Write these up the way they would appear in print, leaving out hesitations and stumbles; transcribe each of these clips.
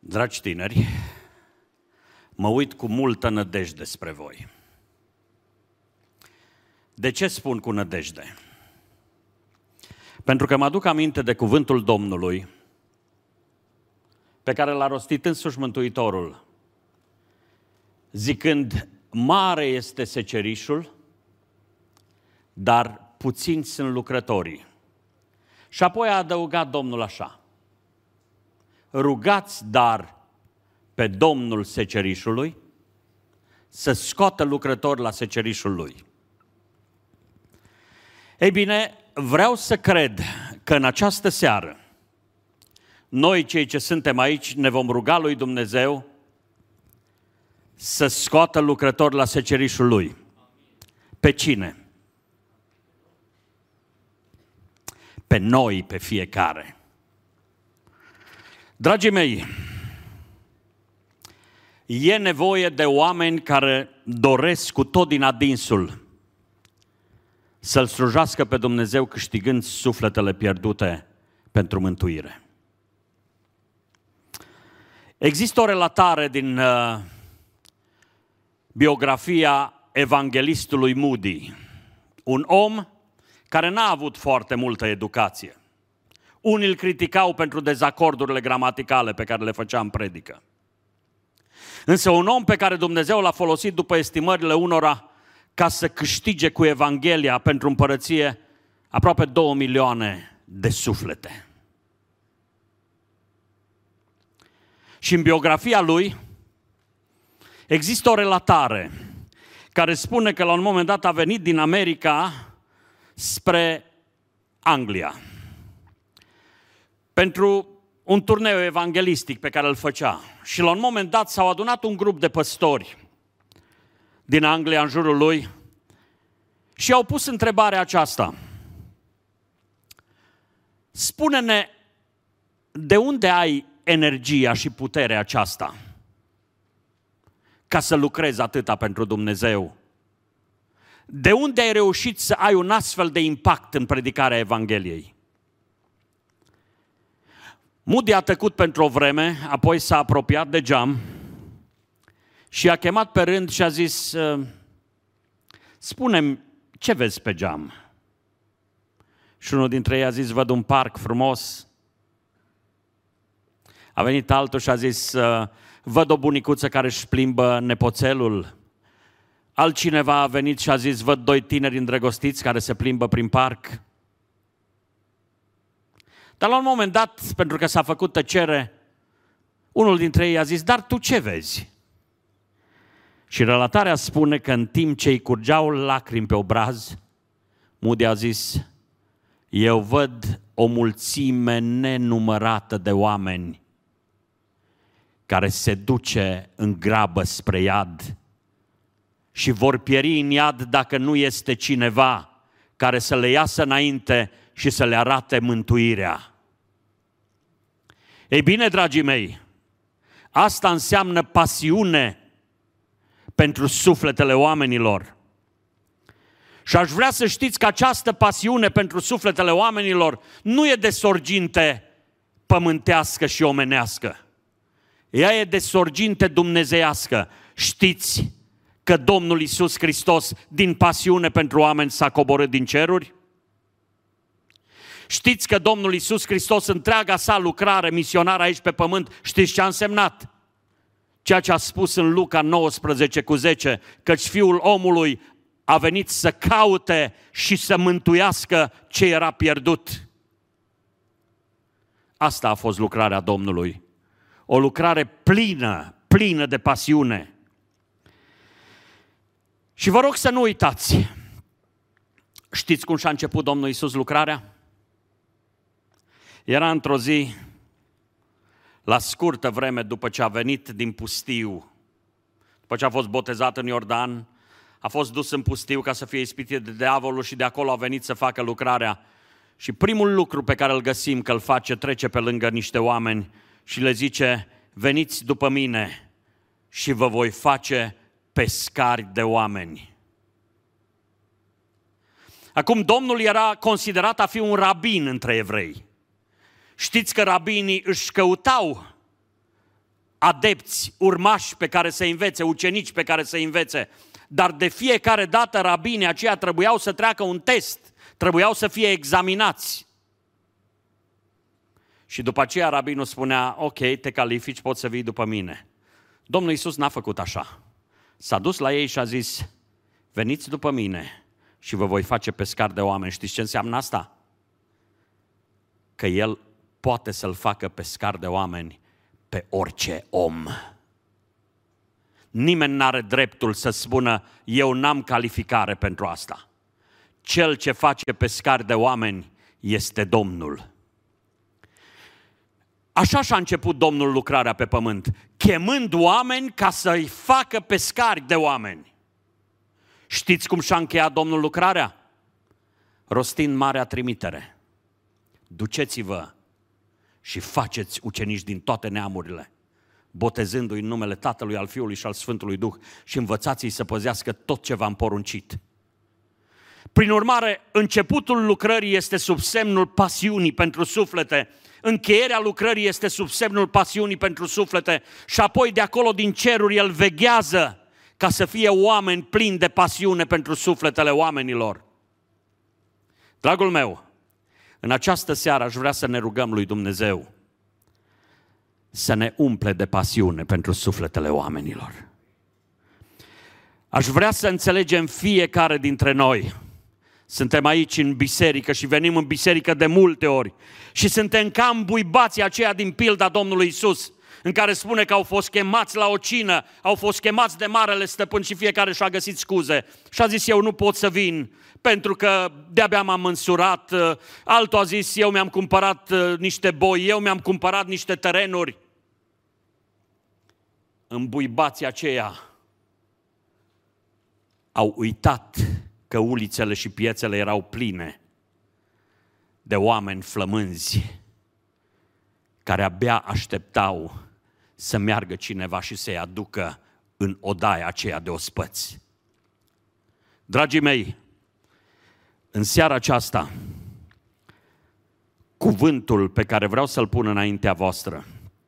Dragi tineri, mă uit cu multă nădejde spre voi. De ce spun cu nădejde? Pentru că mă aduc aminte de cuvântul Domnului pe care l-a rostit însuși Mântuitorul, zicând, mare este secerișul, dar puțini sunt lucrătorii. Și apoi a adăugat Domnul așa, rugați dar pe Domnul secerișului să scoată lucrători la secerișul lui. Ei bine, vreau să cred că în această seară, noi cei ce suntem aici ne vom ruga lui Dumnezeu să scoată lucrători la secerișul lui. Pe cine? Pe noi, pe fiecare. Dragii mei, e nevoie de oameni care doresc cu tot din adinsul să-L slujească pe Dumnezeu câștigând sufletele pierdute pentru mântuire. Există o relatare din biografia evanghelistului Moody, un om care n-a avut foarte multă educație. Unii îl criticau pentru dezacordurile gramaticale pe care le făcea în predică. Însă un om pe care Dumnezeu l-a folosit după estimările unora ca să câștige cu Evanghelia pentru împărăție aproape 2 milioane de suflete. Și în biografia lui există o relatare care spune că la un moment dat a venit din America spre Anglia pentru un turneu evanghelistic pe care îl făcea. Și la un moment dat s-au adunat un grup de păstori din Anglia în jurul lui și au pus întrebarea aceasta. Spune-ne, de unde ai energia și puterea aceasta ca să lucrezi atâta pentru Dumnezeu? De unde ai reușit să ai un astfel de impact în predicarea Evangheliei? Moody a tăcut pentru o vreme, apoi s-a apropiat de geam și a chemat pe rând și a zis, spune-mi, ce vezi pe geam? Și unul dintre ei a zis, văd un parc frumos. A venit altul și a zis, văd o bunicuță care își plimbă nepoțelul. Altcineva a venit și a zis, văd 2 tineri îndrăgostiți care se plimbă prin parc. Dar la un moment dat, pentru că s-a făcut tăcere, unul dintre ei a zis, dar tu ce vezi? Și relatarea spune că în timp ce îi curgeau lacrimi pe obraz, Moody a zis, eu văd o mulțime nenumărată de oameni care se duce în grabă spre iad și vor pieri în iad dacă nu este cineva care să le iasă înainte și să le arate mântuirea. Ei bine, dragii mei, asta înseamnă pasiune pentru sufletele oamenilor. Și aș vrea să știți că această pasiune pentru sufletele oamenilor nu e de sorginte pământească și omenească. Ea e de sorginte dumnezeiască. Știți că Domnul Iisus Hristos, din pasiune pentru oameni, s-a coborât din ceruri? Știți că Domnul Iisus Hristos, întreaga sa lucrare misionară aici pe pământ, știți ce a însemnat? Ceea ce a spus în Luca 19:10, căci Fiul omului a venit să caute și să mântuiască ce era pierdut. Asta a fost lucrarea Domnului. O lucrare plină de pasiune. Și vă rog să nu uitați. Știți cum și-a început Domnul Iisus lucrarea? Era într-o zi, la scurtă vreme după ce a venit din pustiu, după ce a fost botezat în Iordan, a fost dus în pustiu ca să fie ispitit de diavolul și de acolo a venit să facă lucrarea. Și primul lucru pe care îl găsim că îl face, trece pe lângă niște oameni și le zice, veniți după mine și vă voi face pescari de oameni. Acum, Domnul era considerat a fi un rabin între evrei. Știți că rabinii își căutau adepți, urmași pe care să învețe, ucenici pe care să învețe, dar de fiecare dată rabinii aceia trebuiau să treacă un test, trebuiau să fie examinați. Și după aceea rabinul spunea, ok, te califici, poți să vii după mine. Domnul Iisus n-a făcut așa. S-a dus la ei și a zis, veniți după mine și vă voi face pescari de oameni. Știți ce înseamnă asta? Că El poate să-l facă pescar de oameni pe orice om. Nimeni n-are dreptul să spună, eu n-am calificare pentru asta. Cel ce face pescari de oameni este Domnul. Așa și-a început Domnul lucrarea pe pământ, chemând oameni ca să-i facă pescari de oameni. Știți cum și-a încheiat Domnul lucrarea? Rostind marea trimitere. Duceți-vă și faceți ucenici din toate neamurile, botezându-i în numele Tatălui, al Fiului și al Sfântului Duh și învățați-i să păzească tot ce v-am poruncit. Prin urmare, începutul lucrării este sub semnul pasiunii pentru suflete, încheierea lucrării este sub semnul pasiunii pentru suflete și apoi de acolo din ceruri El veghează ca să fie oameni plini de pasiune pentru sufletele oamenilor. Dragul meu, în această seară aș vrea să ne rugăm lui Dumnezeu să ne umple de pasiune pentru sufletele oamenilor. Aș vrea să înțelegem fiecare dintre noi. Suntem aici în biserică și venim în biserică de multe ori și suntem ca îmbuibații aceia din pilda Domnului Iisus, în care spune că au fost chemați la o cină, au fost chemați de Marele Stăpân și fiecare și-a găsit scuze. Și a zis, eu nu pot să vin pentru că de-abia m-am însurat, altul a zis, eu mi-am cumpărat niște boi, eu mi-am cumpărat niște terenuri. Îmbuibații aceia au uitat că ulițele și piețele erau pline de oameni flămânzi care abia așteptau să meargă cineva și să-i aducă în odaia aceea de ospăți. Dragii mei, în seara aceasta, cuvântul pe care vreau să-l pun înaintea voastră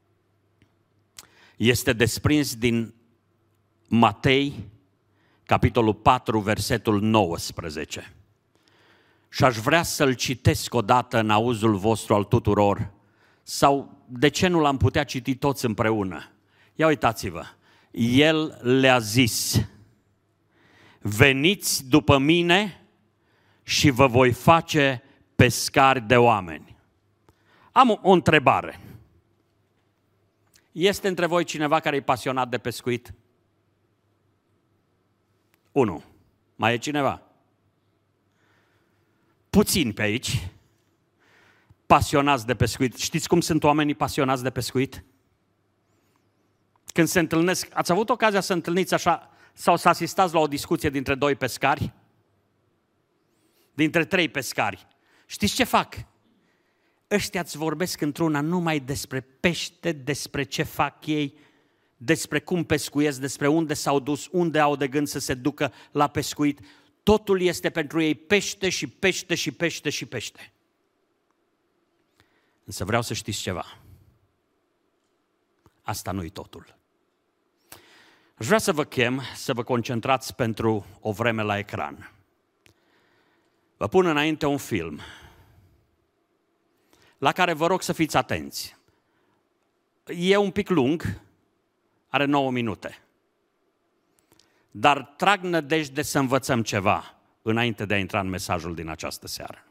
este desprins din Matei, capitolul 4, versetul 19. Și aș vrea să-l citesc odată în auzul vostru al tuturor, sau de ce nu l-am putea citi toți împreună? Ia uitați-vă, El le-a zis, veniți după mine și vă voi face pescari de oameni. Am o întrebare. Este între voi cineva care e pasionat de pescuit? 1. Mai e cineva? Puțini pe aici. Pasionați de pescuit. Știți cum sunt oamenii pasionați de pescuit? Când se întâlnesc, ați avut ocazia să întâlniți așa sau să asistați la o discuție dintre 2 pescari? Dintre 3 pescari. Știți ce fac? Ăștia îți vorbesc într-una numai despre pește, despre ce fac ei, despre cum pescuiesc, despre unde s-au dus, unde au de gând să se ducă la pescuit. Totul este pentru ei pește și pește și pește și pește. Însă vreau să știți ceva. Asta nu-i totul. Aș vrea să vă chem să vă concentrați pentru o vreme la ecran. Vă pun înainte un film la care vă rog să fiți atenți. E un pic lung, are 9 minute. Dar trag nădejde să învățăm ceva înainte de a intra în mesajul din această seară.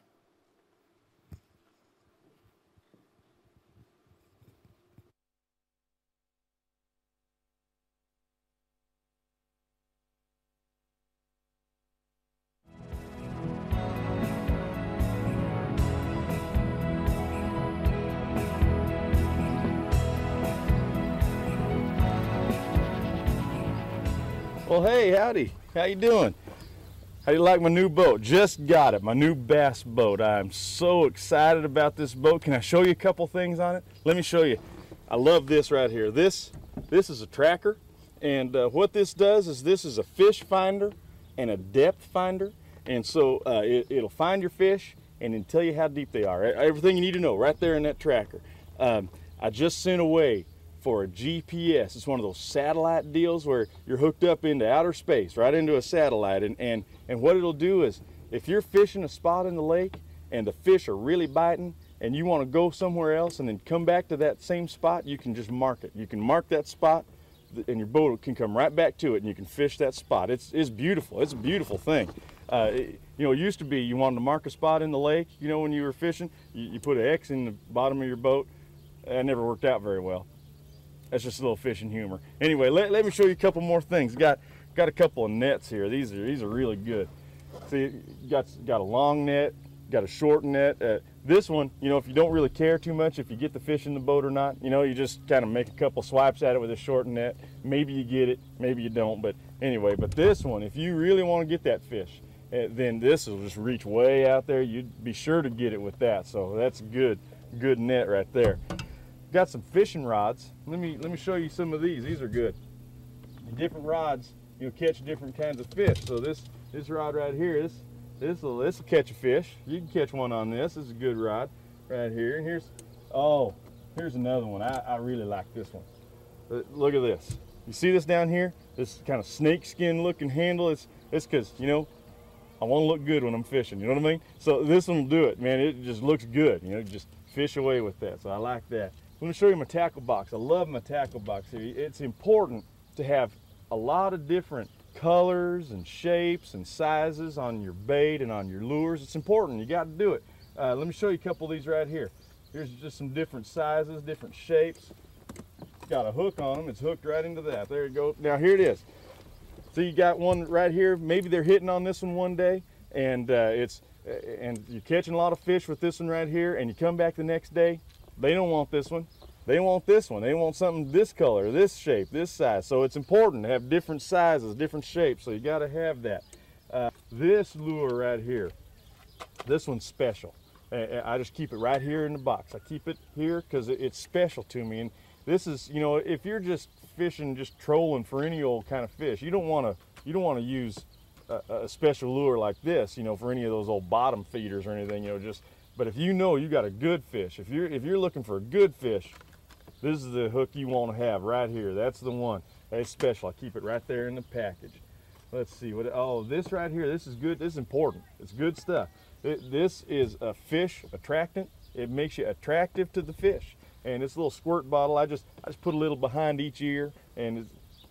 Well, hey, howdy. How you doing? How do you like my new boat? Just got it, my new bass boat. I'm so excited about this boat. Can I show you a couple things on it? Let me show you. I love this right here. This is a tracker, and what this does is this is a fish finder and a depth finder, and so it'll find your fish and then tell you how deep they are. Everything you need to know right there in that tracker. I just sent away for a GPS. It's one of those satellite deals where you're hooked up into outer space, right into a satellite. And what it'll do is, if you're fishing a spot in the lake and the fish are really biting and you want to go somewhere else and then come back to that same spot, you can just mark it. You can mark that spot and your boat can come right back to it and you can fish that spot. It's beautiful. It's a beautiful thing. You know, it used to be you wanted to mark a spot in the lake, you know, when you were fishing, you put an X in the bottom of your boat. That never worked out very well. That's just a little fishing humor. Anyway, let me show you a couple more things. Got a couple of nets here. These are really good. See, got a long net, got a short net. This one, you know, if you don't really care too much if you get the fish in the boat or not, you know, you just kind of make a couple swipes at it with a short net. Maybe you get it, maybe you don't. But anyway, but this one, if you really want to get that fish, then this will just reach way out there. You'd be sure to get it with that. So that's a good net right there. Got some fishing rods. Let me show you some of these. These are good. Different rods, you know, catch different kinds of fish. So this rod right here, this will catch a fish. You can catch one on this. This is a good rod right here. And here's another one. I really like this one. Look at this. You see this down here? This kind of snake skin looking handle. It's because, you know, I want to look good when I'm fishing. You know what I mean? So this one will do it, man. It just looks good. You know, just fish away with that. So I like that. I'm going to show you my tackle box. I love my tackle box here. It's important to have a lot of different colors and shapes and sizes on your bait and on your lures. It's important. You got to do it. Let me show you a couple of these right here. Here's just some different sizes, different shapes. Got a hook on them. It's hooked right into that. There you go. Now here it is. So you got one right here. Maybe they're hitting on this one day, and you're catching a lot of fish with this one right here, and you come back the next day. They don't want this one. They want this one. They want something this color, this shape, this size. So it's important to have different sizes, different shapes. So you got to have that. This lure right here, this one's special. I just keep it right here in the box. I keep it here because it's special to me. And this is, you know, if you're just fishing, just trolling for any old kind of fish, you don't want to use a special lure like this, you know, for any of those old bottom feeders or anything, you know, but if you know you got a good fish, if you're looking for a good fish, this is the hook you want to have right here. That's the one. That's special. I keep it right there in the package. Let's see this right here. This is good. This is important. It's good stuff. This is a fish attractant. It makes you attractive to the fish. And this little squirt bottle, I just put a little behind each ear, and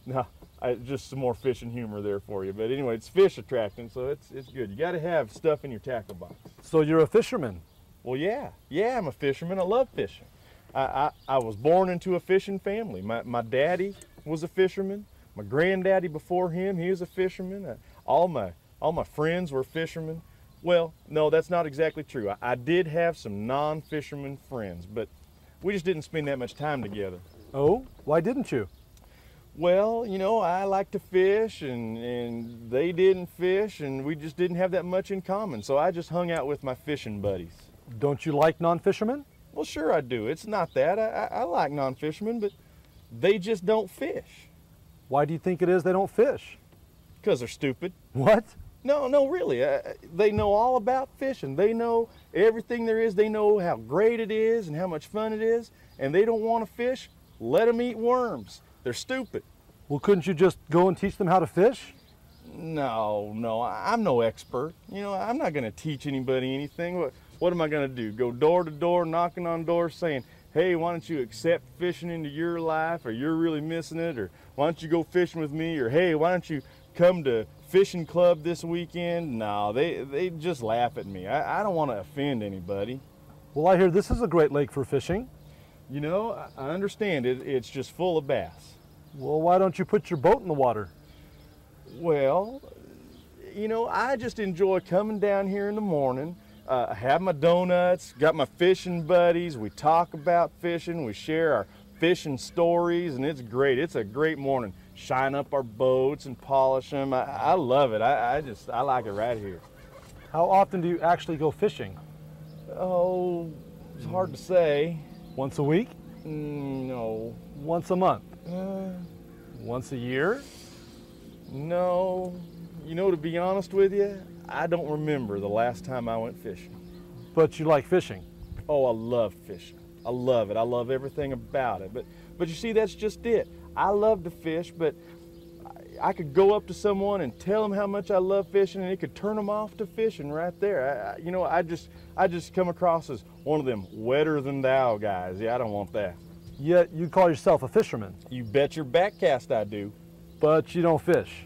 just some more fishing humor there for you. But anyway, it's fish attractant, so it's good. You got to have stuff in your tackle box. So you're a fisherman? Well, yeah, I'm a fisherman. I love fishing. I was born into a fishing family. My daddy was a fisherman. My granddaddy before him, he was a fisherman. All my friends were fishermen. Well, no, that's not exactly true. I did have some non-fisherman friends, but we just didn't spend that much time together. Oh, why didn't you? Well, you know, I like to fish and they didn't fish, and we just didn't have that much in common. So I just hung out with my fishing buddies. Don't you like non-fishermen? Well, sure I do. It's not that. I like non-fishermen, but they just don't fish. Why do you think it is they don't fish? Because they're stupid. What? No, really. They know all about fishing. They know everything there is. They know how great it is and how much fun it is, and they don't want to fish. Let them eat worms. They're stupid. Well, couldn't you just go and teach them how to fish? No, I'm no expert. You know, I'm not going to teach anybody anything. What am I going to do? Go door to door, knocking on doors saying, hey, why don't you accept fishing into your life, or you're really missing it, or why don't you go fishing with me, or hey, why don't you come to fishing club this weekend? No, they just laugh at me. I don't want to offend anybody. Well, I hear this is a great lake for fishing. You know, I understand it's just full of bass. Well, why don't you put your boat in the water? Well, you know, I just enjoy coming down here in the morning, have my donuts, got my fishing buddies, we talk about fishing, we share our fishing stories, and it's great. It's a great morning. Shine up our boats and polish them. I love it. I like it right here. How often do you actually go fishing? Oh, it's hard to say. Once a week? No. Once a month? Once a year? No. You know, to be honest with you, I don't remember the last time I went fishing. But you like fishing? Oh, I love fishing. I love it. I love everything about it. But But you see, that's just it. I love to fish, but I could go up to someone and tell them how much I love fishing, and it could turn them off to fishing right there. I just come across as one of them wetter than thou guys. Yeah, I don't want that. Yet you call yourself a fisherman. You bet your backcast I do. But you don't fish.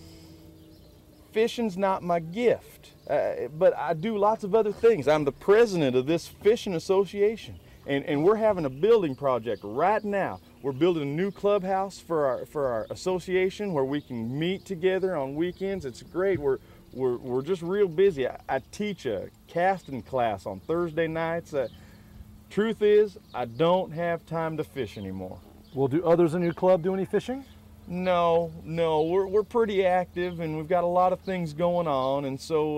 Fishing's not my gift, but I do lots of other things. I'm the president of this fishing association, and we're having a building project right now. We're building a new clubhouse for our association where we can meet together on weekends. It's great. We're just real busy. I teach a casting class on Thursday nights. Truth is, I don't have time to fish anymore. Well, do others in your club do any fishing? No, we're pretty active, and we've got a lot of things going on, and so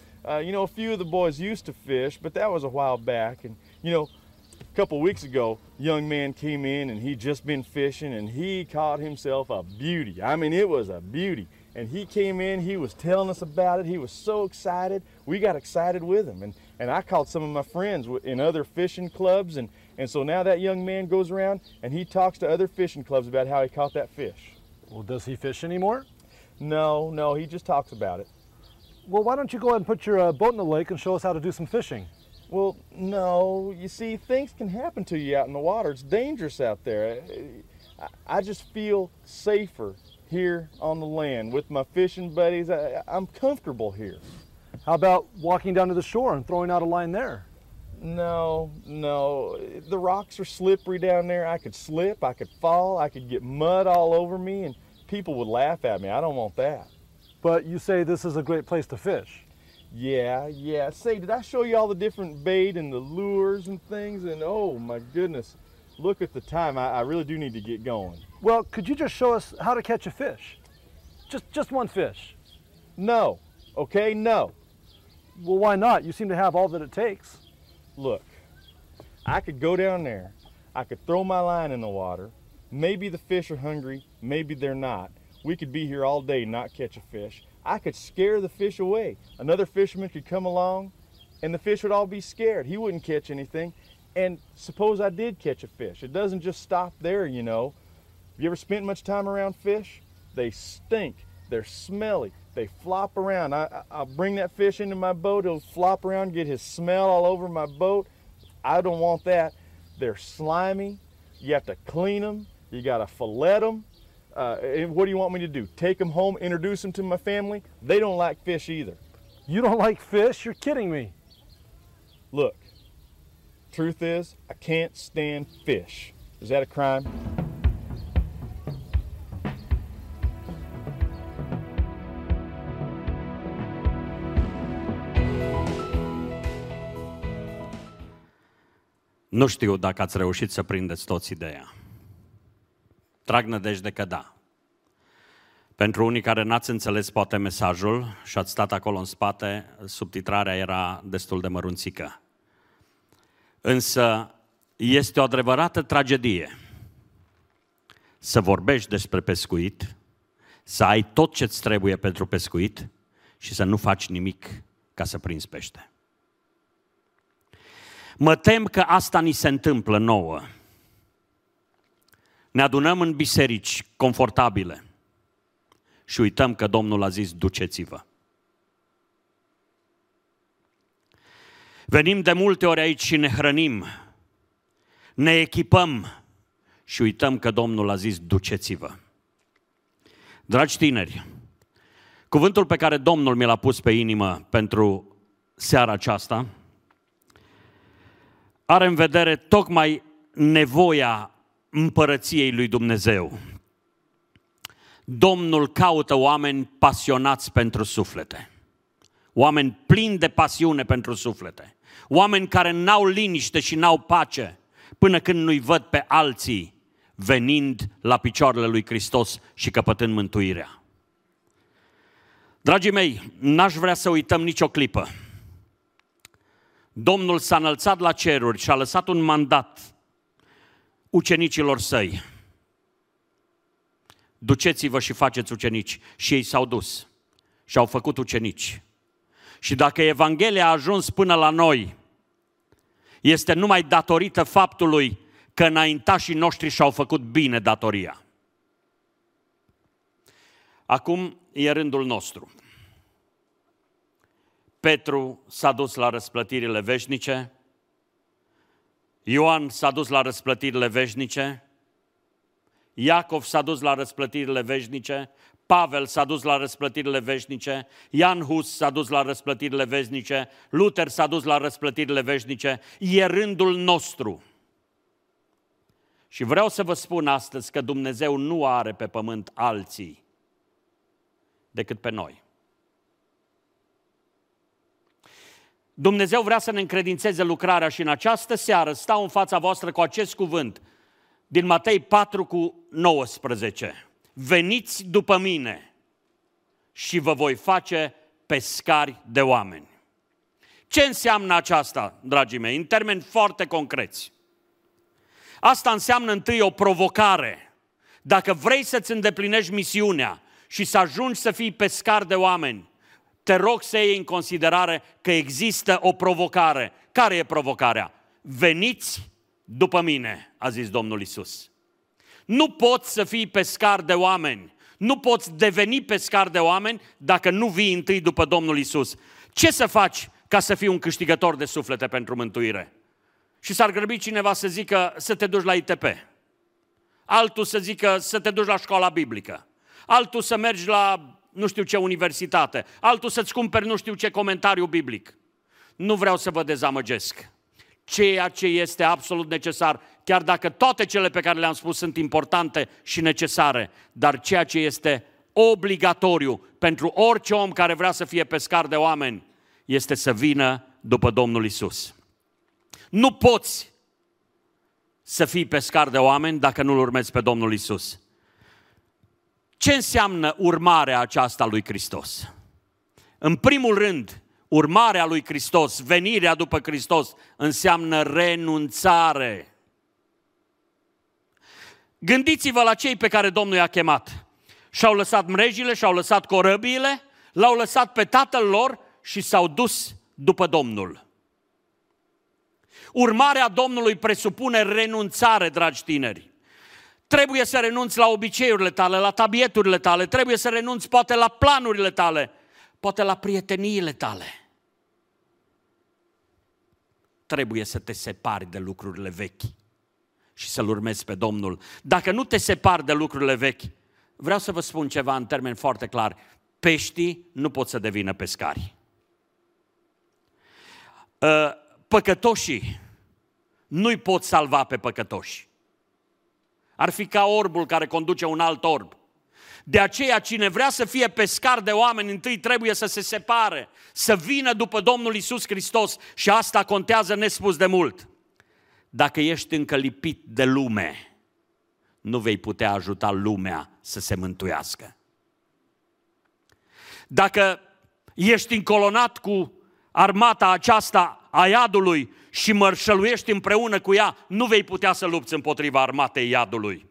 a few of the boys used to fish, but that was a while back. And a couple weeks ago, a young man came in, and he'd just been fishing, and he caught himself a beauty. I mean, it was a beauty. And he came in, he was telling us about it. He was so excited. We got excited with him. And I caught some of my friends in other fishing clubs. And so now that young man goes around and he talks to other fishing clubs about how he caught that fish. Well, does he fish anymore? No, he just talks about it. Well, why don't you go ahead and put your boat in the lake and show us how to do some fishing? Well, no, you see, things can happen to you out in the water. It's dangerous out there. I just feel safer here on the land with my fishing buddies. I'm comfortable here. How about walking down to the shore and throwing out a line there? No, the rocks are slippery down there. I could slip, I could fall, I could get mud all over me, and people would laugh at me. I don't want that. But you say this is a great place to fish. Yeah. Say, did I show you all the different bait and the lures and things? And oh my goodness, look at the time. I really do need to get going. Well, could you just show us how to catch a fish? Just one fish. No. Okay, no. Well, why not? You seem to have all that it takes. Look, I could go down there, I could throw my line in the water. Maybe the fish are hungry, maybe they're not. We could be here all day and not catch a fish. I could scare the fish away. Another fisherman could come along and the fish would all be scared. He wouldn't catch anything. And suppose I did catch a fish. It doesn't just stop there, you know. Have you ever spent much time around fish? They stink, they're smelly, they flop around. I'll bring that fish into my boat, he'll flop around, get his smell all over my boat. I don't want that. They're slimy, you have to clean them, you gotta fillet them. And what do you want me to do? Take them home, introduce them to my family? They don't like fish either. You don't like fish? You're kidding me. Look, truth is, I can't stand fish. Is that a crime? Nu știu dacă ați reușit să prindeți toți ideea. Trag nădejde că da. Pentru unii care n-ați înțeles poate mesajul și ați stat acolo în spate, subtitrarea era destul de mărunțică. Însă este o adevărată tragedie să vorbești despre pescuit, să ai tot ce-ți trebuie pentru pescuit și să nu faci nimic ca să prinzi pește. Mă tem că asta ni se întâmplă nouă. Ne adunăm în biserici confortabile și uităm că Domnul a zis, duceți-vă. Venim de multe ori aici și ne hrănim, ne echipăm și uităm că Domnul a zis, duceți-vă. Dragi tineri, cuvântul pe care Domnul mi l-a pus pe inimă pentru seara aceasta are în vedere tocmai nevoia împărăției lui Dumnezeu. Domnul caută oameni pasionați pentru suflete, oameni plini de pasiune pentru suflete, oameni care n-au liniște și n-au pace până când nu-i văd pe alții venind la picioarele lui Hristos și căpătând mântuirea. Dragii mei, n-aș vrea să uităm nicio clipă. Domnul s-a înălțat la ceruri și a lăsat un mandat ucenicilor săi. Duceți-vă și faceți ucenici. Și ei s-au dus și au făcut ucenici. Și dacă Evanghelia a ajuns până la noi, este numai datorită faptului că înaintașii noștri și-au făcut bine datoria. Acum e rândul nostru. Petru s-a dus la răsplătirile veșnice, Ioan s-a dus la răsplătirile veșnice, Iacov s-a dus la răsplătirile veșnice, Pavel s-a dus la răsplătirile veșnice, Jan Hus s-a dus la răsplătirile veșnice, Luther s-a dus la răsplătirile veșnice, e rândul nostru. Și vreau să vă spun astăzi că Dumnezeu nu are pe pământ alții decât pe noi. Dumnezeu vrea să ne încredințeze lucrarea și în această seară stau în fața voastră cu acest cuvânt din Matei 4:19. Veniți după mine și vă voi face pescari de oameni. Ce înseamnă aceasta, dragii mei? În termeni foarte concreți. Asta înseamnă întâi o provocare. Dacă vrei să-ți îndeplinești misiunea și să ajungi să fii pescar de oameni, te rog să iei în considerare că există o provocare. Care e provocarea? Veniți după mine, a zis Domnul Iisus. Nu poți să fii pescar de oameni, nu poți deveni pescar de oameni dacă nu vii întâi după Domnul Iisus. Ce să faci ca să fii un câștigător de suflete pentru mântuire? Și s-ar grăbi cineva să zică să te duci la ITP, altul să zică să te duci la școala biblică, altul să mergi la nu știu ce universitate, altul să-ți cumperi nu știu ce comentariu biblic. Nu vreau să vă dezamăgesc. Ceea ce este absolut necesar, chiar dacă toate cele pe care le-am spus sunt importante și necesare, dar ceea ce este obligatoriu pentru orice om care vrea să fie pescar de oameni, este să vină după Domnul Iisus. Nu poți să fii pescar de oameni dacă nu-L urmezi pe Domnul Iisus. Ce înseamnă urmarea aceasta lui Hristos? În primul rând, urmarea lui Hristos, venirea după Hristos, înseamnă renunțare. Gândiți-vă la cei pe care Domnul i-a chemat. Și-au lăsat mrejile, și-au lăsat corăbiile, l-au lăsat pe tatăl lor și s-au dus după Domnul. Urmarea Domnului presupune renunțare, dragi tineri. Trebuie să renunți la obiceiurile tale, la tabieturile tale, trebuie să renunți poate la planurile tale, poate la prieteniile tale. Trebuie să te separi de lucrurile vechi și să-L urmezi pe Domnul. Dacă nu te separi de lucrurile vechi, vreau să vă spun ceva în termeni foarte clar. Peștii nu pot să devină pescari. Păcătoșii nu-i pot salva pe păcătoși. Ar fi ca orbul care conduce un alt orb. De aceea, cine vrea să fie pescar de oameni, întâi trebuie să se separe, să vină după Domnul Iisus Hristos și asta contează nespus de mult. Dacă ești încă lipit de lume, nu vei putea ajuta lumea să se mântuiască. Dacă ești încolonat cu armata aceasta a iadului și mărșăluiești împreună cu ea, nu vei putea să lupți împotriva armatei iadului.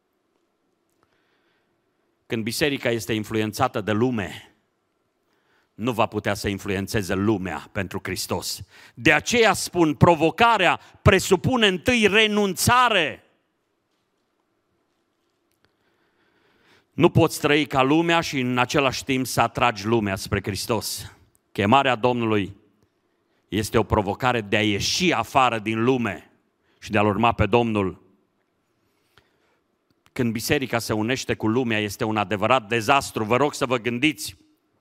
Când biserica este influențată de lume, nu va putea să influențeze lumea pentru Hristos. De aceea spun, provocarea presupune întâi renunțare. Nu poți trăi ca lumea și în același timp să atragi lumea spre Hristos. Chemarea Domnului este o provocare de a ieși afară din lume și de a-L urma pe Domnul. Când biserica se unește cu lumea, este un adevărat dezastru. Vă rog să vă gândiți.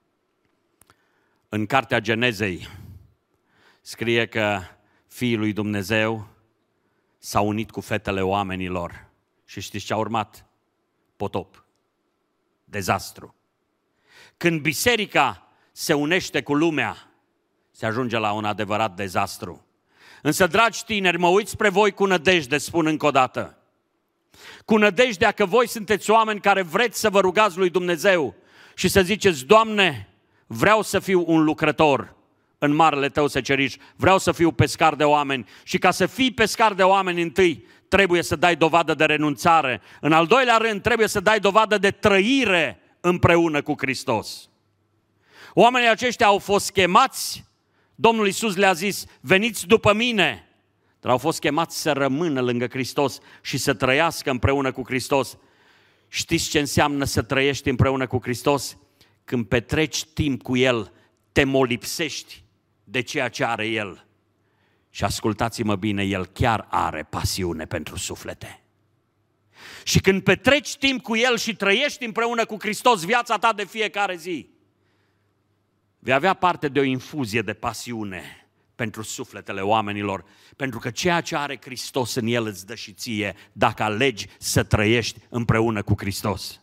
În cartea Genezei scrie că Fiii lui Dumnezeu s-au unit cu fetele oamenilor. Și știți ce a urmat? Potop. Dezastru. Când biserica se unește cu lumea, se ajunge la un adevărat dezastru. Însă, dragi tineri, mă uit spre voi cu nădejde, spun încă o dată. Cu nădejdea că voi sunteți oameni care vreți să vă rugați lui Dumnezeu și să ziceți, Doamne, vreau să fiu un lucrător în marele Tău seceriș, vreau să fiu pescar de oameni. Și ca să fii pescar de oameni, întâi trebuie să dai dovadă de renunțare. În al doilea rând, trebuie să dai dovadă de trăire împreună cu Hristos. Oamenii aceștia au fost chemați, Domnul Iisus le-a zis, veniți după mine, dar au fost chemați să rămână lângă Hristos și să trăiască împreună cu Hristos. Știți ce înseamnă să trăiești împreună cu Hristos? Când petreci timp cu El, te molipsești de ceea ce are El. Și ascultați-mă bine, El chiar are pasiune pentru suflete. Și când petreci timp cu El și trăiești împreună cu Hristos viața ta de fiecare zi, vei avea parte de o infuzie de pasiune pentru sufletele oamenilor, pentru că ceea ce are Hristos în El îți dă și ție, dacă alegi să trăiești împreună cu Hristos.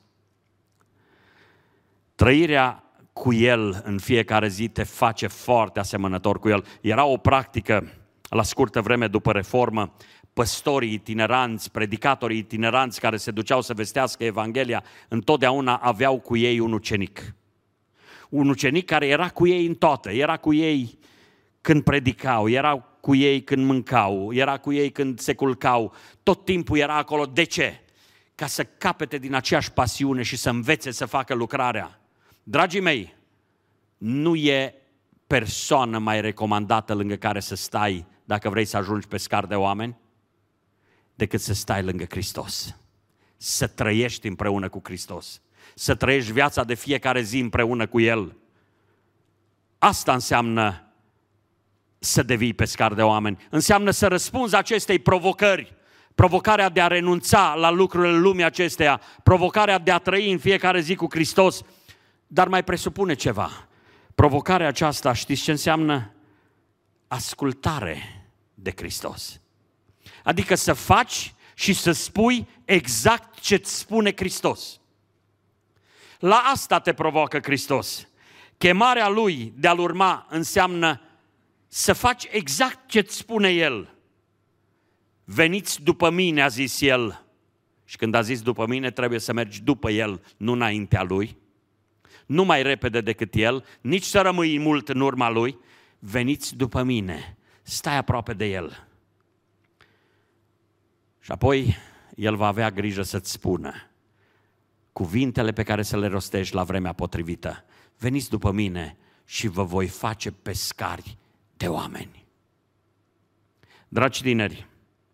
Trăirea cu El în fiecare zi te face foarte asemănător cu El. Era o practică la scurtă vreme după reformă, păstorii itineranți, predicatorii itineranți care se duceau să vestească Evanghelia, întotdeauna aveau cu ei un ucenic. Un ucenic care era cu ei în toate, era cu ei când predicau, era cu ei când mâncau, era cu ei când se culcau, tot timpul era acolo. De ce? Ca să capete din aceeași pasiune și să învețe să facă lucrarea. Dragii mei, nu e persoană mai recomandată lângă care să stai dacă vrei să ajungi pe scar de oameni, decât să stai lângă Hristos, să trăiești împreună cu Hristos, să trăiești viața de fiecare zi împreună cu El. Asta înseamnă să devii pescar de oameni, înseamnă să răspunzi acestei provocări, provocarea de a renunța la lucrurile lumii acesteia, provocarea de a trăi în fiecare zi cu Hristos, dar mai presupune ceva. Provocarea aceasta, știți ce înseamnă? Ascultare de Hristos. Adică să faci și să spui exact ce-ți spune Hristos. La asta te provoacă Hristos. Chemarea Lui de a-L urma înseamnă să faci exact ce-ți spune El. Veniți după mine, a zis El. Și când a zis după mine, trebuie să mergi după El, nu înaintea Lui. Nu mai repede decât El, nici să rămâi mult în urma Lui. Veniți după mine, stai aproape de El. Și apoi El va avea grijă să-ți spună cuvintele pe care să le rostești la vremea potrivită. Veniți după mine și vă voi face pescari de oameni. Dragi tineri,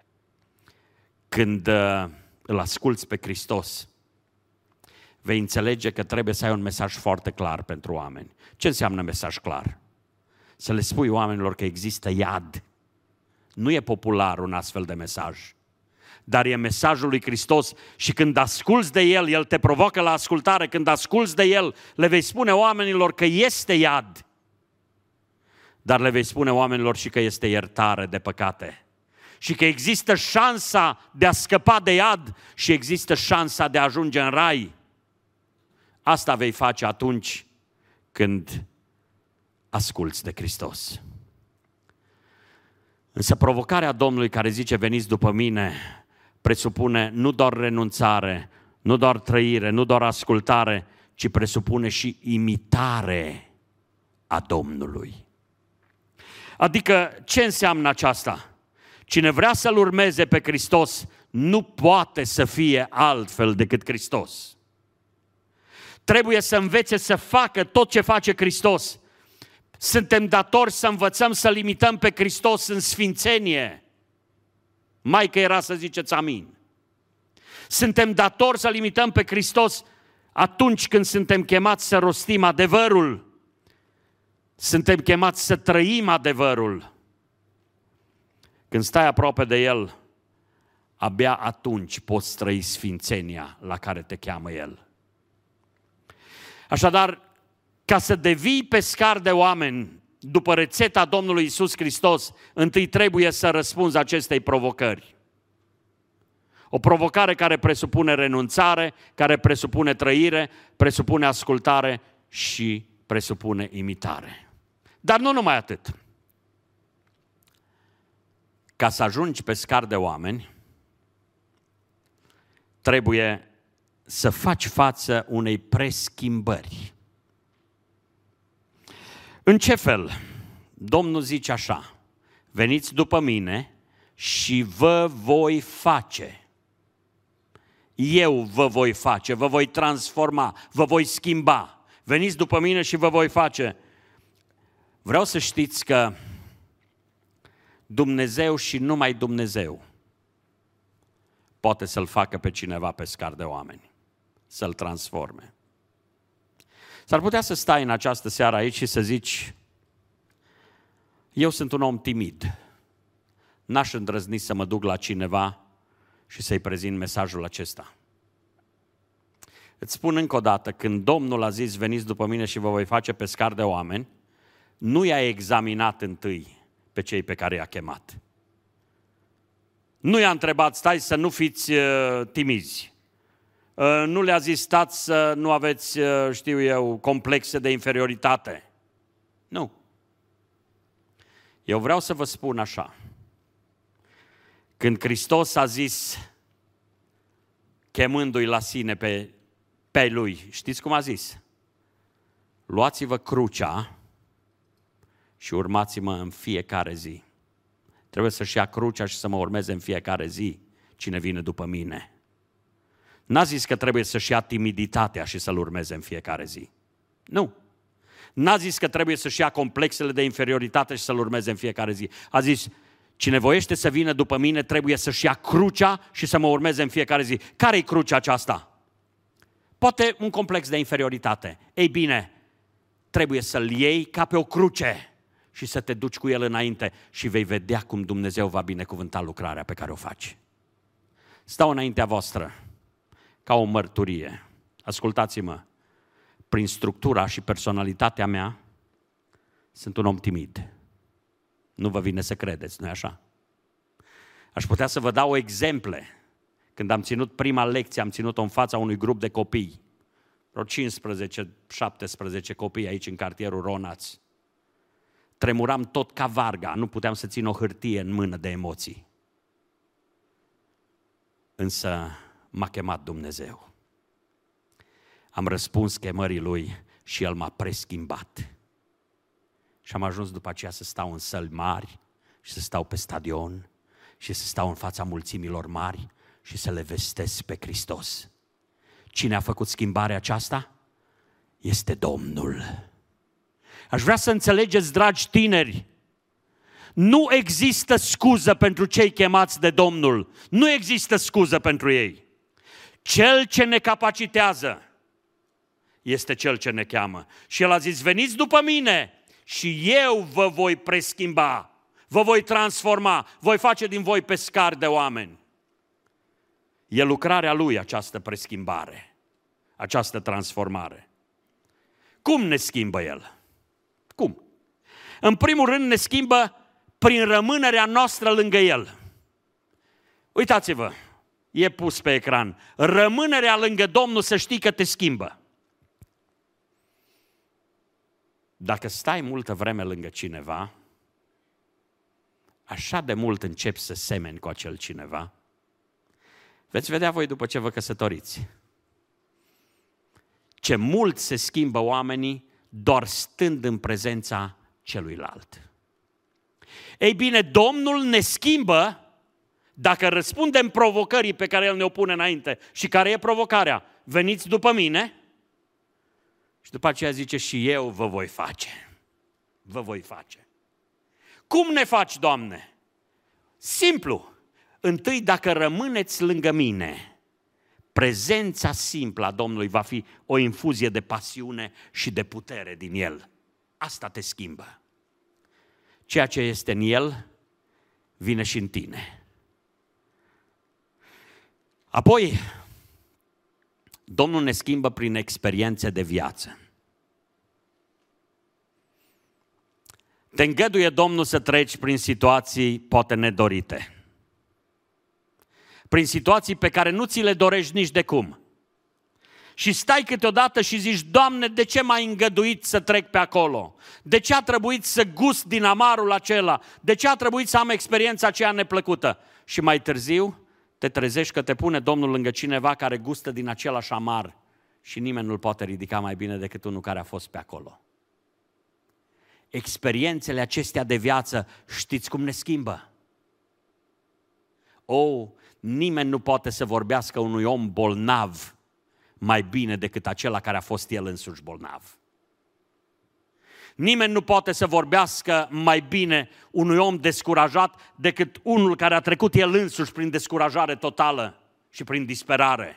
când îl asculți pe Hristos, vei înțelege că trebuie să ai un mesaj foarte clar pentru oameni. Ce înseamnă mesaj clar? Să le spui oamenilor că există iad. Nu e popular un astfel de mesaj, dar e mesajul lui Hristos și când asculți de El, El te provoacă la ascultare. Când asculți de El, le vei spune oamenilor că este iad, dar le vei spune oamenilor și că este iertare de păcate și că există șansa de a scăpa de iad și există șansa de a ajunge în rai. Asta vei face atunci când asculți de Hristos. Însă provocarea Domnului care zice veniți după mine presupune nu doar renunțare, nu doar trăire, nu doar ascultare, ci presupune și imitare a Domnului. Adică ce înseamnă aceasta? Cine vrea să-L urmeze pe Hristos nu poate să fie altfel decât Hristos. Trebuie să învețe să facă tot ce face Hristos. Suntem datori să învățăm să-L imităm pe Hristos în sfințenie. Mai că era să ziceți amin. Suntem datori să-L imităm pe Hristos atunci când suntem chemați să rostim adevărul. Suntem chemați să trăim adevărul. Când stai aproape de El, abia atunci poți trăi sfințenia la care te cheamă El. Așadar, ca să devii pescar de oameni după rețeta Domnului Iisus Hristos, întâi trebuie să răspunzi acestei provocări. O provocare care presupune renunțare, care presupune trăire, presupune ascultare și presupune imitare. Dar nu numai atât. Ca să ajungi pescar de oameni, trebuie să faci față unei preschimbări. În ce fel? Domnul zice așa: veniți după mine și vă voi face. Eu vă voi face, vă voi transforma, vă voi schimba. Veniți după mine și vă voi face. Vreau să știți că Dumnezeu și numai Dumnezeu poate să-l facă pe cineva pescar de oameni, să-l transforme. S-ar putea să stai în această seară aici și să zici, eu sunt un om timid, n-aș îndrăzni să mă duc la cineva și să-i prezint mesajul acesta. Îți spun încă o dată, când Domnul a zis, veniți după mine și vă voi face pescar de oameni, nu i-a examinat întâi pe cei pe care i-a chemat. Nu i-a întrebat, stai să nu fiți timizi. Nu le-a zis, stați să nu aveți, știu eu, complexe de inferioritate. Nu. Eu vreau să vă spun așa. Când Hristos a zis, chemându-i la sine pe lui, știți cum a zis? Luați-vă crucea și urmați-mă în fiecare zi. Trebuie să-și ia crucea și să mă urmeze în fiecare zi cine vine după mine. N-a zis că trebuie să-și ia timiditatea și să-l urmeze în fiecare zi. Nu. N-a zis că trebuie să-și ia complexele de inferioritate și să-l urmeze în fiecare zi. A zis, cine voiește să vină după mine trebuie să-și ia crucea și să mă urmeze în fiecare zi. Care-i crucea aceasta? Poate un complex de inferioritate. Ei bine, trebuie să-l iei ca pe o cruce și să te duci cu el înainte și vei vedea cum Dumnezeu va binecuvânta lucrarea pe care o faci. Stau înaintea voastră ca o mărturie. Ascultați-mă, prin structura și personalitatea mea sunt un om timid. Nu vă vine să credeți, nu-i așa? Aș putea să vă dau exemple. Când am ținut prima lecție, am ținut-o în fața unui grup de copii, vreo 15-17 copii aici în cartierul Ronaț. Tremuram tot ca varga, nu puteam să țin o hârtie în mână de emoții. Însă m-a chemat Dumnezeu. Am răspuns chemării Lui și El m-a preschimbat. Și am ajuns după aceea să stau în săli mari și să stau pe stadion și să stau în fața mulțimilor mari și să le vestesc pe Hristos. Cine a făcut schimbarea aceasta? Este Domnul. Aș vrea să înțelegeți, dragi tineri, nu există scuză pentru cei chemați de Domnul. Nu există scuză pentru ei. Cel ce ne capacitează este Cel ce ne cheamă. Și El a zis, veniți după mine și eu vă voi preschimba, vă voi transforma, voi face din voi pescari de oameni. E lucrarea Lui această preschimbare, această transformare. Cum ne schimbă El? Cum? În primul rând ne schimbă prin rămânerea noastră lângă El. Uitați-vă, e pus pe ecran. Rămânerea lângă Domnul, să știi că te schimbă. Dacă stai multă vreme lângă cineva, așa de mult începi să semeni cu acel cineva, veți vedea voi după ce vă căsătoriți. Ce mult se schimbă oamenii doar stând în prezența celuilalt. Ei bine, Domnul ne schimbă dacă răspundem provocării pe care El ne-o pune înainte. Și care e provocarea? Veniți după mine și după aceea zice și eu vă voi face. Vă voi face. Cum ne faci, Doamne? Simplu. Întâi, dacă rămâneți lângă mine, prezența simplă a Domnului va fi o infuzie de pasiune și de putere din El. Asta te schimbă. Ceea ce este în El vine și în tine. Apoi, Domnul ne schimbă prin experiențe de viață. Te îngăduie Domnul să treci prin situații poate nedorite. Prin situații pe care nu ți le dorești nici de cum. Și stai câteodată și zici, Doamne, de ce m-ai îngăduit să trec pe acolo? De ce a trebuit să gust din amarul acela? De ce a trebuit să am experiența aceea neplăcută? Și mai târziu te trezești că te pune Domnul lângă cineva care gustă din același amar și nimeni nu-l poate ridica mai bine decât unul care a fost pe acolo. Experiențele acestea de viață, știți cum ne schimbă? Nimeni nu poate să vorbească unui om bolnav mai bine decât acela care a fost el însuși bolnav. Nimeni nu poate să vorbească mai bine unui om descurajat decât unul care a trecut el însuși prin descurajare totală și prin disperare.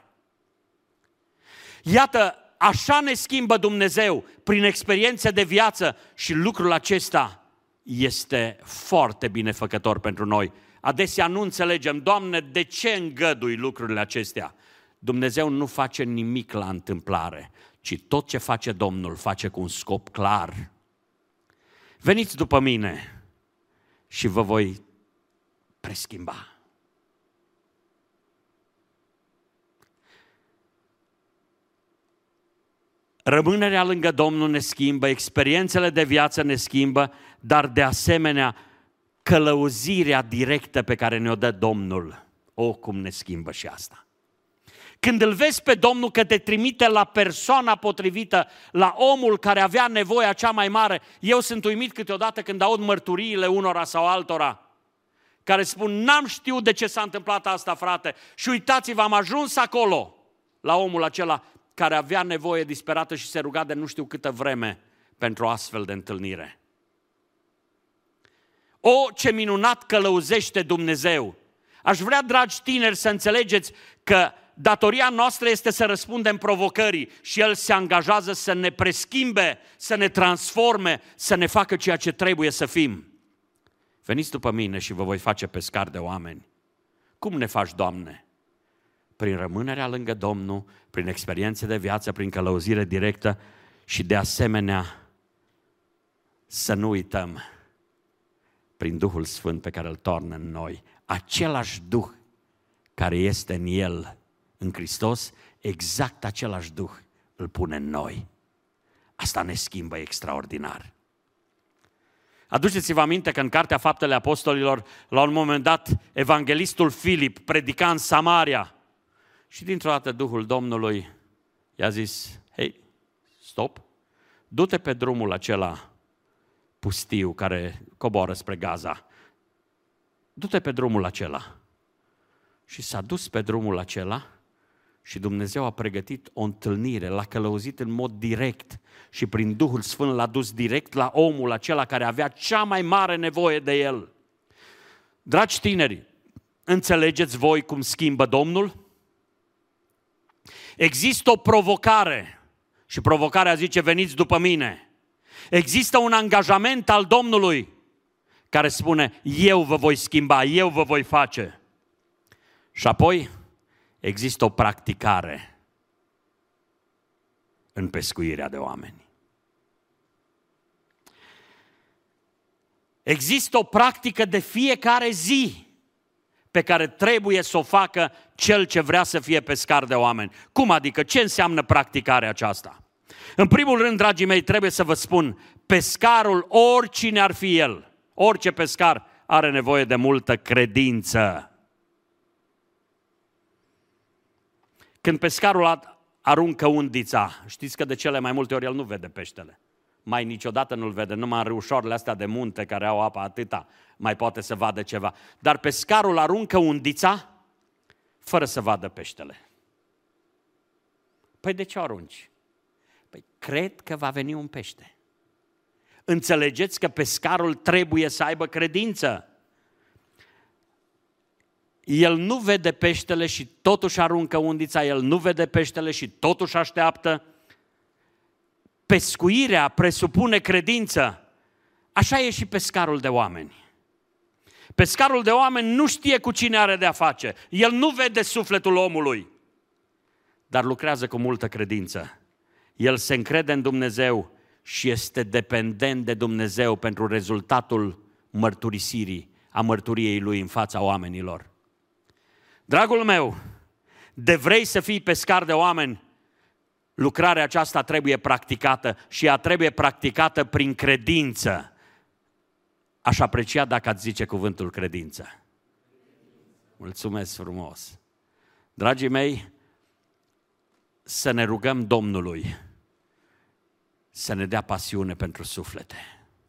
Iată, așa ne schimbă Dumnezeu prin experiențe de viață și lucrul acesta este foarte binefăcător pentru noi. Adesea nu înțelegem, Doamne, de ce îngădui lucrurile acestea? Dumnezeu nu face nimic la întâmplare, ci tot ce face Domnul face cu un scop clar. Veniți după mine și vă voi preschimba. Rămânerea lângă Domnul ne schimbă, experiențele de viață ne schimbă, dar de asemenea călăuzirea directă pe care ne-o dă Domnul, cum ne schimbă și asta. Când îl vezi pe Domnul că te trimite la persoana potrivită, la omul care avea nevoia cea mai mare, eu sunt uimit câteodată când aud mărturiile unora sau altora, care spun, n-am știut de ce s-a întâmplat asta, frate, și uitați-vă, am ajuns acolo, la omul acela care avea nevoie disperată și se ruga de nu știu câtă vreme pentru o astfel de întâlnire. O, ce minunat călăuzește Dumnezeu! Aș vrea, dragi tineri, să înțelegeți că datoria noastră este să răspundem provocării și El se angajează să ne preschimbe, să ne transforme, să ne facă ceea ce trebuie să fim. Veniți după mine și vă voi face pescari de oameni. Cum ne faci, Doamne? Prin rămânerea lângă Domnul, prin experiențe de viață, prin călăuzire directă și de asemenea să nu uităm prin Duhul Sfânt pe care îl toarnă în noi. Același Duh care este în El, în Hristos, exact același Duh îl pune în noi. Asta ne schimbă extraordinar. Aduceți-vă aminte că în Cartea Faptele Apostolilor, la un moment dat, evanghelistul Filip predica în Samaria și dintr-o dată Duhul Domnului i-a zis, hei, stop, du-te pe drumul acela pustiu care coboară spre Gaza. Du-te pe drumul acela. Și s-a dus pe drumul acela și Dumnezeu a pregătit o întâlnire, l-a călăuzit în mod direct și prin Duhul Sfânt l-a dus direct la omul acela care avea cea mai mare nevoie de el. Dragi tineri, înțelegeți voi cum schimbă Domnul? Există o provocare și provocarea zice, veniți după mine. Există un angajament al Domnului care spune, eu vă voi schimba, eu vă voi face. Și apoi există o practicare în pescuirea de oameni. Există o practică de fiecare zi pe care trebuie să o facă cel ce vrea să fie pescar de oameni. Cum adică? Ce înseamnă practicarea aceasta? În primul rând, dragii mei, trebuie să vă spun, pescarul, oricine ar fi el, orice pescar are nevoie de multă credință. Când pescarul aruncă undița, știți că de cele mai multe ori el nu vede peștele. Mai niciodată nu-l vede, numai în râușoarele astea de munte care au apa atâta, mai poate să vadă ceva. Dar pescarul aruncă undița fără să vadă peștele. Păi de ce o arunci? Păi cred că va veni un pește. Înțelegeți că pescarul trebuie să aibă credință. El nu vede peștele și totuși aruncă undița, el nu vede peștele și totuși așteaptă. Pescuirea presupune credință. Așa e și pescarul de oameni. Pescarul de oameni nu știe cu cine are de-a face. El nu vede sufletul omului, dar lucrează cu multă credință. El se încrede în Dumnezeu și este dependent de Dumnezeu pentru rezultatul mărturisirii, a mărturiei lui în fața oamenilor. Dragul meu, de vrei să fii pescar de oameni, lucrarea aceasta trebuie practicată și ea trebuie practicată prin credință. Aș aprecia dacă ați zice cuvântul credință. Mulțumesc frumos. Dragii mei, să ne rugăm Domnului să ne dea pasiune pentru suflete.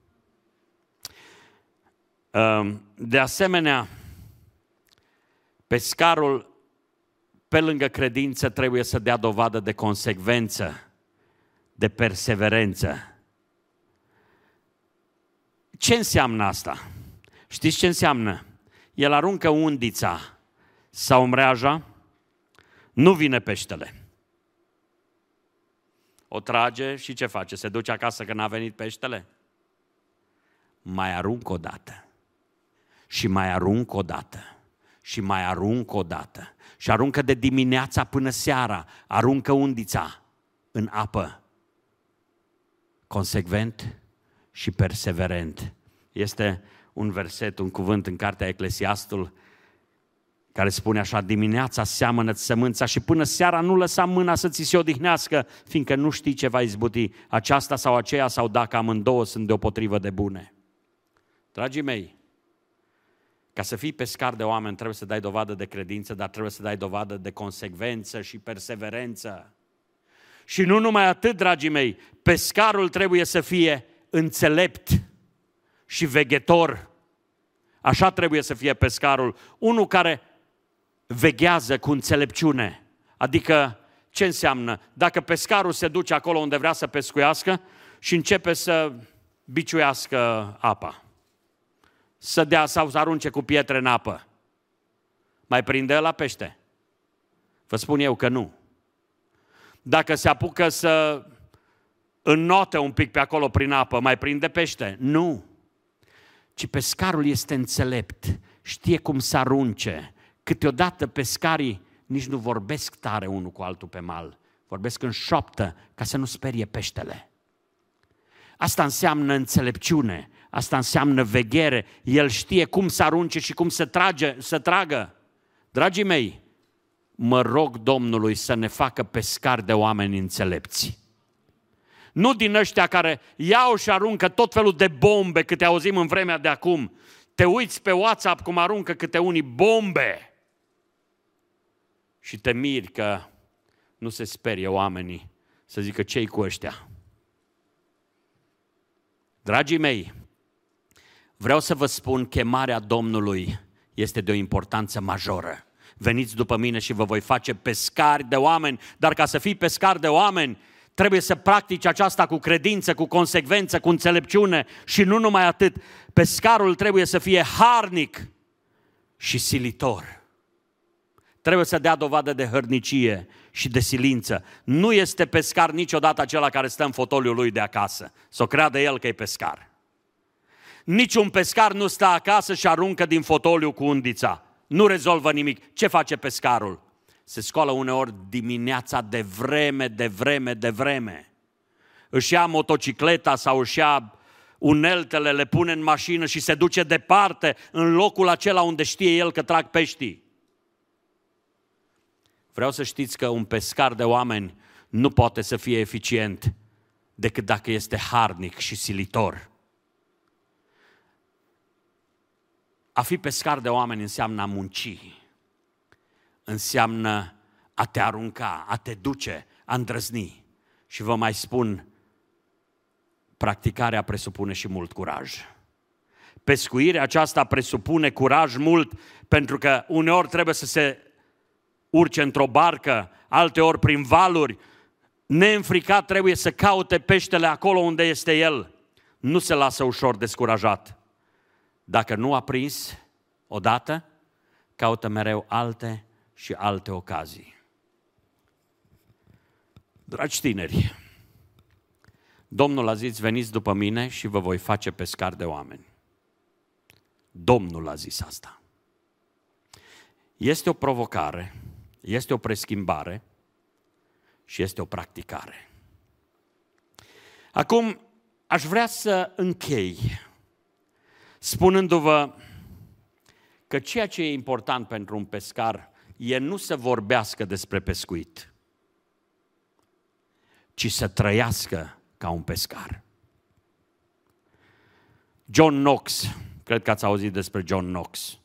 De asemenea, pescarul, pe lângă credință, trebuie să dea dovadă de consecvență, de perseverență. Ce înseamnă asta? Știți ce înseamnă? El aruncă undița sau mreaja, nu vine peștele. O trage și ce face? Se duce acasă că n-a venit peștele? Mai arunc o dată. Și mai arunc o dată. Și mai arunc o dată. Și aruncă de dimineața până seara. Aruncă undița în apă. Consecvent și perseverent. Este un verset, un cuvânt în cartea Eclesiastul care spune așa: dimineața seamănă-ți sămânța și până seara nu lăsa mâna să ți se odihnească, fiindcă nu știi ce va izbuti, aceasta sau aceea, sau dacă amândouă sunt deopotrivă de bune. Dragii mei, ca să fii pescar de oameni trebuie să dai dovadă de credință, dar trebuie să dai dovadă de consecvență și perseverență. Și nu numai atât, dragii mei, pescarul trebuie să fie înțelept și veghetor. Așa trebuie să fie pescarul, unul care veghează cu înțelepciune. Adică, ce înseamnă? Dacă pescarul se duce acolo unde vrea să pescuiască și începe să biciuiască apa, să dea sau să arunce cu pietre în apă, mai prinde la pește? Vă spun eu că nu. Dacă se apucă să înnote un pic pe acolo prin apă, mai prinde pește? Nu. Ci pescarul este înțelept, știe cum să arunce. Câteodată pescarii nici nu vorbesc tare unul cu altul pe mal, vorbesc în șoaptă ca să nu sperie peștele. Asta înseamnă înțelepciune, asta înseamnă veghere. El știe cum să arunce și cum să tragă. Dragii mei, mă rog Domnului să ne facă pescari de oameni înțelepți. Nu din ăștia care iau și aruncă tot felul de bombe, câte auzim în vremea de acum. Te uiți pe WhatsApp cum aruncă câte unii bombe și te miri că nu se sperie oamenii să zică ce-i cu ăștia. Dragii mei, vreau să vă spun, chemarea Domnului este de o importanță majoră. Veniți după mine și vă voi face pescari de oameni, dar ca să fii pescar de oameni, trebuie să practici aceasta cu credință, cu consecvență, cu înțelepciune și nu numai atât. Pescarul trebuie să fie harnic și silitor. Trebuie să dea dovadă de hărnicie și de silință. Nu este pescar niciodată acela care stă în fotoliul lui de acasă, să o creadă el că e pescar. Niciun pescar nu stă acasă și aruncă din fotoliu cu undița. Nu rezolvă nimic. Ce face pescarul? Se scoală uneori dimineața de vreme. Își ia motocicleta sau își ia uneltele, le pune în mașină și se duce departe, în locul acela unde știe el că trag peștii. Vreau să știți că un pescar de oameni nu poate să fie eficient decât dacă este harnic și silitor. A fi pescar de oameni înseamnă a munci, înseamnă a te arunca, a te duce, a îndrăzni. Și vă mai spun, practicarea presupune și mult curaj. Pescuirea aceasta presupune curaj mult, pentru că uneori trebuie să se urce într-o barcă, alteori prin valuri. Neînfricat trebuie să caute peștele acolo unde este el. Nu se lasă ușor descurajat. Dacă nu a prins odată, caută mereu alte și alte ocazii. Dragi tineri, Domnul a zis, veniți după mine și vă voi face pescari de oameni. Domnul a zis asta. Este o provocare, este o preschimbare și este o practicare. Acum, aș vrea să închei spunându-vă că ceea ce e important pentru un pescar e nu să vorbească despre pescuit, ci să trăiască ca un pescar. John Knox, cred că ați auzit despre John Knox,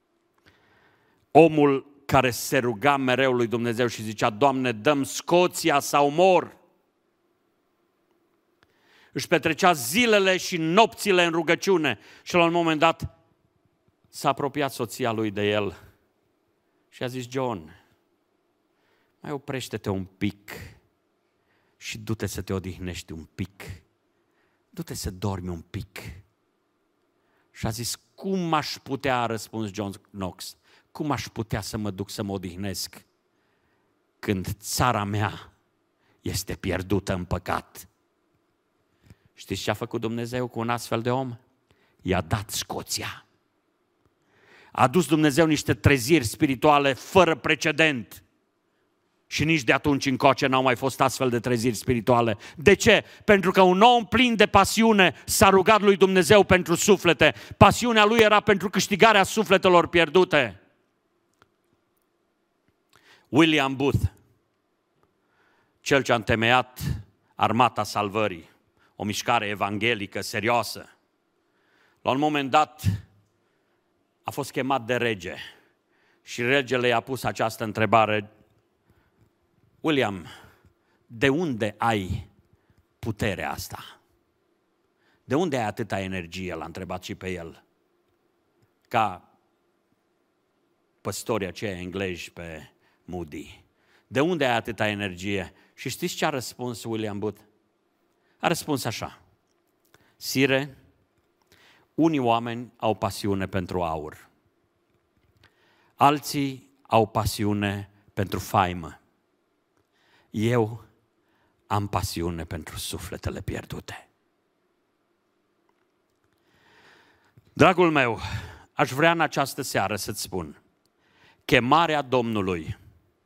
omul care se ruga mereu lui Dumnezeu și zicea, Doamne, dăm Scoția sau mor. Își petrecea zilele și nopțile în rugăciune și la un moment dat s-a apropiat soția lui de el și a zis, John, mai oprește-te un pic și du-te să te odihnești un pic. Du-te să dormi un pic. Și a zis, cum aș putea, a răspuns John Knox, cum aș putea să mă duc să mă odihnesc când țara mea este pierdută în păcat? Știți ce a făcut Dumnezeu cu un astfel de om? I-a dat Scoția. A adus Dumnezeu niște treziri spirituale fără precedent. Și nici de atunci încoace n-au mai fost astfel de treziri spirituale. De ce? Pentru că un om plin de pasiune s-a rugat lui Dumnezeu pentru suflete. Pasiunea lui era pentru câștigarea sufletelor pierdute. William Booth, cel ce a întemeiat Armata Salvării, o mișcare evanghelică serioasă, la un moment dat a fost chemat de rege și regele i-a pus această întrebare: William, de unde ai puterea asta? De unde ai atâta energie? L-a întrebat și pe el. Ca păstorii aceia englezi pe Moody. De unde ai atâta energie? Și știți ce a răspuns William Booth? A răspuns așa: Sire, unii oameni au pasiune pentru aur, alții au pasiune pentru faimă. Eu am pasiune pentru sufletele pierdute. Dragul meu, aș vrea în această seară să-ți spun, chemarea Domnului,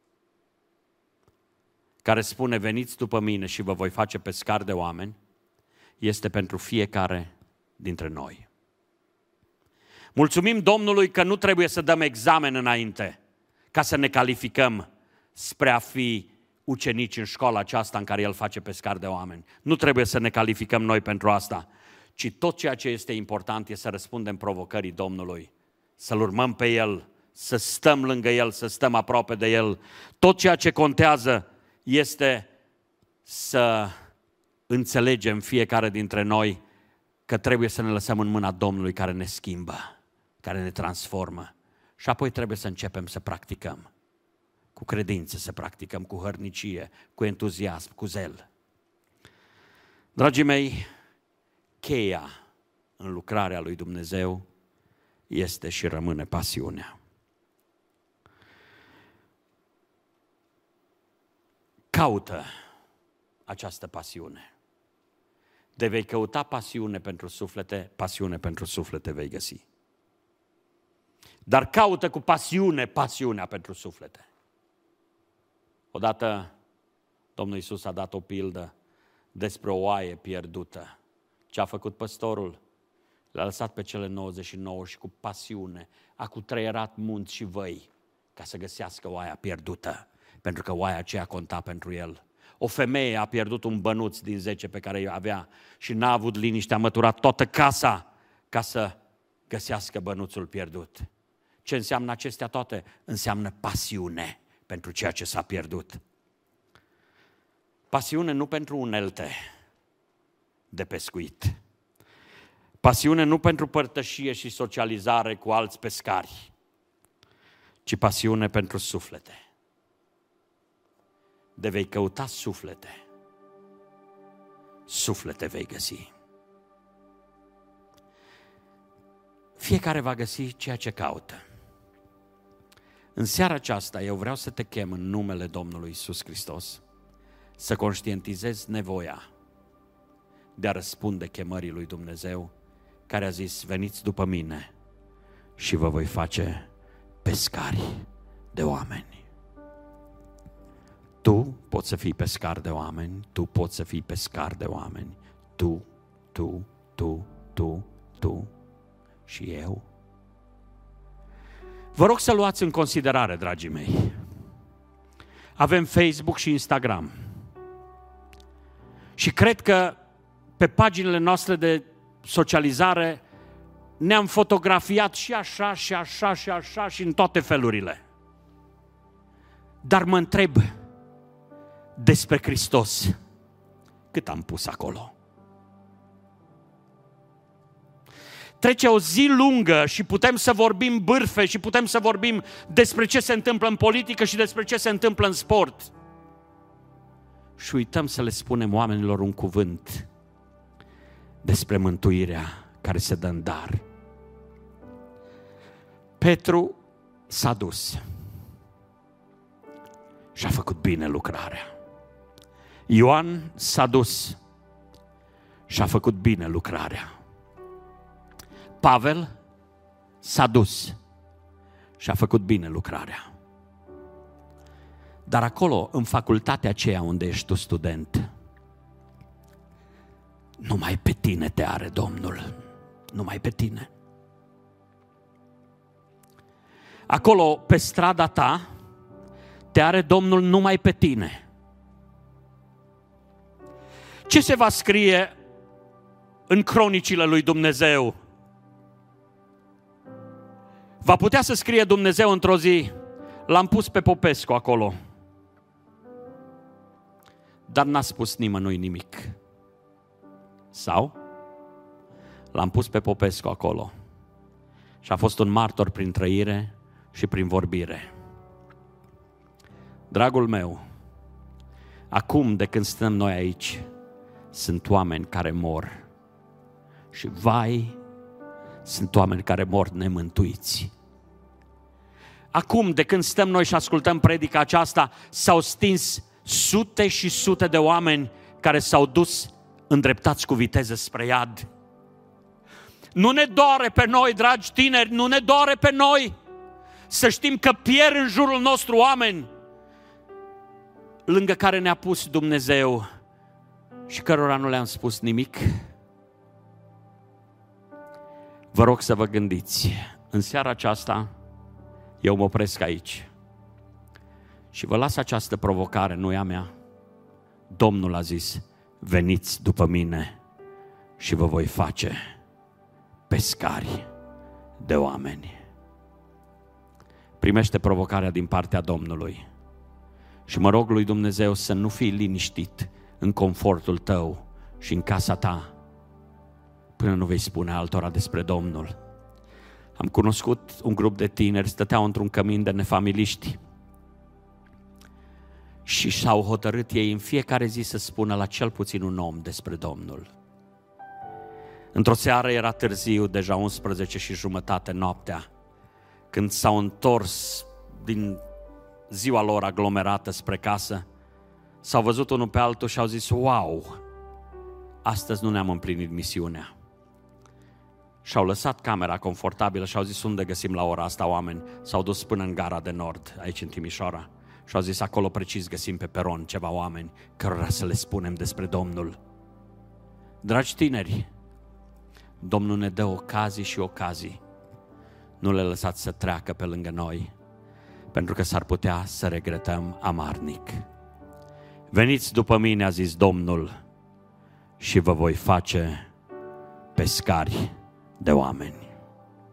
care spune, veniți după mine și vă voi face pescari de oameni, este pentru fiecare dintre noi. Mulțumim Domnului că nu trebuie să dăm examen înainte ca să ne calificăm spre a fi ucenici în școala aceasta în care El face pescari de oameni. Nu trebuie să ne calificăm noi pentru asta, ci tot ceea ce este important este să răspundem provocării Domnului, să-L urmăm pe El, să stăm lângă El, să stăm aproape de El. Tot ceea ce contează este să înțelegem fiecare dintre noi că trebuie să ne lăsăm în mâna Domnului care ne schimbă, care ne transformă. Și apoi trebuie să începem să practicăm. Cu credință să practicăm, cu hărnicie, cu entuziasm, cu zel. Dragii mei, cheia în lucrarea lui Dumnezeu este și rămâne pasiunea. Caută această pasiune. De vei căuta pasiune pentru suflete vei găsi. Dar caută cu pasiune pasiunea pentru suflete. Odată Domnul Iisus a dat o pildă despre o oaie pierdută. Ce a făcut păstorul? Le-a lăsat pe cele 99 și cu pasiune a cutreierat munți și văi ca să găsească oaia pierdută, pentru că oaia aceea conta pentru el. O femeie a pierdut un bănuț din 10 pe care îi avea și n-a avut liniște, a măturat toată casa ca să găsească bănuțul pierdut. Ce înseamnă acestea toate? Înseamnă pasiune pentru ceea ce s-a pierdut. Pasiune nu pentru unelte de pescuit. Pasiune nu pentru părtășie și socializare cu alți pescari, ci pasiune pentru suflete. De vei căuta suflete, suflete vei găsi. Fiecare va găsi ceea ce caută. În seara aceasta eu vreau să te chem în numele Domnului Iisus Hristos să conștientizezi nevoia de a răspunde chemării lui Dumnezeu, care a zis, veniți după mine și vă voi face pescari de oameni. Tu poți să fii pescar de oameni, tu poți să fii pescar de oameni, tu și eu. Vă rog să luați în considerare, dragii mei, avem Facebook și Instagram și cred că pe paginile noastre de socializare ne-am fotografiat și așa, și așa, și așa, și în toate felurile. Dar mă întreb despre Hristos, cât am pus acolo? Trece o zi lungă și putem să vorbim bârfe și putem să vorbim despre ce se întâmplă în politică și despre ce se întâmplă în sport. Și uităm să le spunem oamenilor un cuvânt despre mântuirea care se dă în dar. Petru s-a dus și a făcut bine lucrarea. Ioan s-a dus și a făcut bine lucrarea. Pavel s-a dus și a făcut bine lucrarea. Dar acolo, în facultatea aceea unde ești tu student, numai pe tine te are Domnul. Numai pe tine. Acolo, pe strada ta, te are Domnul numai pe tine. Ce se va scrie în cronicile lui Dumnezeu? Va putea să scrie Dumnezeu într-o zi: l-am pus pe Popescu acolo, dar n-a spus nimănui nimic. Sau l-am pus pe Popescu acolo și a fost un martor prin trăire și prin vorbire. Dragul meu, acum de când stăm noi aici, sunt oameni care mor. Și vai, sunt oameni care mor nemântuiți. Acum de când stăm noi și ascultăm predica aceasta, s-au stins sute și sute de oameni care s-au dus îndreptați cu viteză spre iad. Nu ne doare pe noi, dragi tineri, nu ne doare pe noi să știm că pierd în jurul nostru oameni lângă care ne-a pus Dumnezeu și cărora nu le-am spus nimic. Vă rog să vă gândiți, în seara aceasta eu mă opresc aici și vă las această provocare, nu e a mea. Domnul a zis: veniți după mine și vă voi face pescari de oameni. Primește provocarea din partea Domnului și mă rog lui Dumnezeu să nu fii liniștit în confortul tău și în casa ta până nu vei spune altora despre Domnul. Am cunoscut un grup de tineri, stăteau într-un cămin de nefamiliști și s-au hotărât ei în fiecare zi să spună la cel puțin un om despre Domnul. Într-o seară, era târziu, deja 11:30 noaptea, când s-au întors din ziua lor aglomerată spre casă, s-au văzut unul pe altul și au zis: wow, astăzi nu ne-am împlinit misiunea. Și-au lăsat camera confortabilă și au zis: unde găsim la ora asta oameni? S-au dus până în Gara de Nord, aici în Timișoara, și au zis: acolo precis găsim pe peron ceva oameni cărora să le spunem despre Domnul. Dragi tineri, Domnul ne dă ocazii și ocazii. Nu le lăsați să treacă pe lângă noi, pentru că s-ar putea să regretăm amarnic. Veniți după mine, a zis Domnul, și vă voi face pescari de oameni.